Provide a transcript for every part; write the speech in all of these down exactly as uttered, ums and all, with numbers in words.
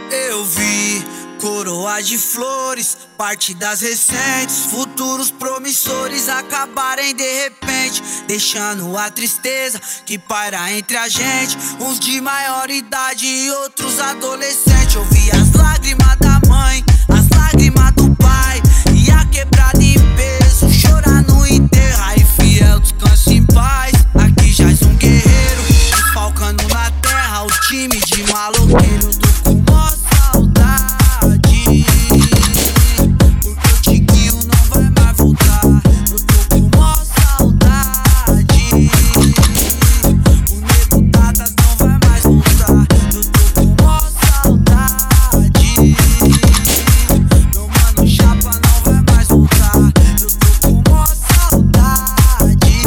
Eu vi coroa de flores, parte das recentes, futuros promissores acabarem de repente, deixando a tristeza que paira entre a gente. Uns de maior idade e outros adolescentes. Eu vi as lágrimas da mãe, as lágrimas do pai, e a quebrada em peso chorar no enterro. Aí fiel, descanse em paz, aqui jaz um guerreiro desfalcando na terra o time de maloqueiro. Tô com mó saudade, porque o Tiquinho não vai mais voltar. Eu tô com mó saudade, o Nego Tatas não vai mais voltar. Eu tô com mó saudade, meu mano Chapa não vai mais voltar. Eu tô com mó saudade,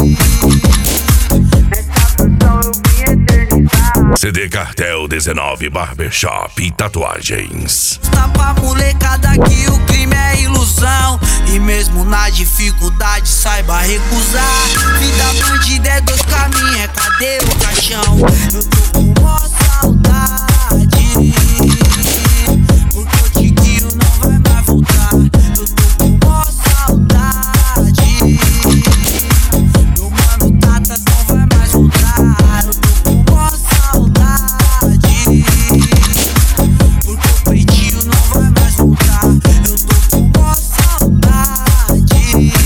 essa canção eu vim eternizar. C D Cartel dezenove Barbershop e Tatuagens. Tá pra molecada que o crime é ilusão, e mesmo na dificuldade saiba recusar. Vida bandida é dois caminhos, é cadê o caixão? Eu tô com mó saudade, porque o Tiquinho não vai mais voltar. Eu tô com mó saudade, meu mano Tatas não vai mais voltar. Eu tô com mó saudade, porque o Pretinho não vai mais voltar. Eu tô com mó saudade,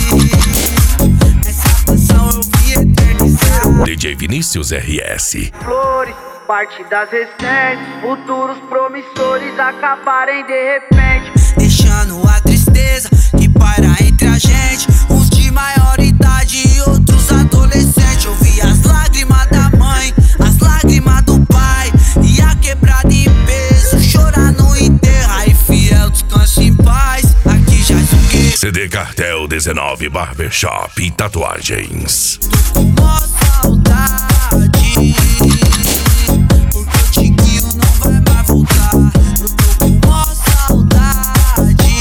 essa canção eu vim eternizar. D J Vinícius R S. Flores, parte das recentes, futuros promissores acabarem de repente, deixando a tristeza que paira entre a gente. Uns de maior idade e outros adolescentes. Eu vi as lágrimas da mãe, as lágrimas do pai, e a quebrada em peso chorar no enterro. Aí fiel, descanse em paz, aqui já um guerreiro. C D Cartel dezenove Barbershop e Tatuagens. Tô com mó saudade, porque o Tiquinho não vai mais voltar. Eu tô com mó saudade,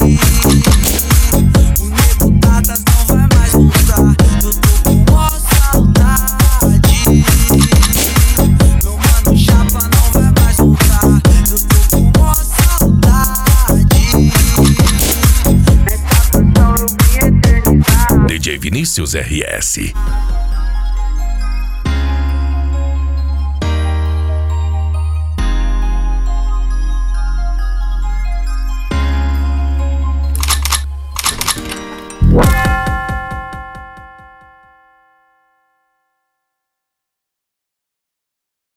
o Nego Tatas não vai mais voltar. Eu tô com mó saudade, meu mano Chapa não vai mais voltar. Eu tô com mó saudade, essa canção eu vim eternizar. D J Vinícius R S.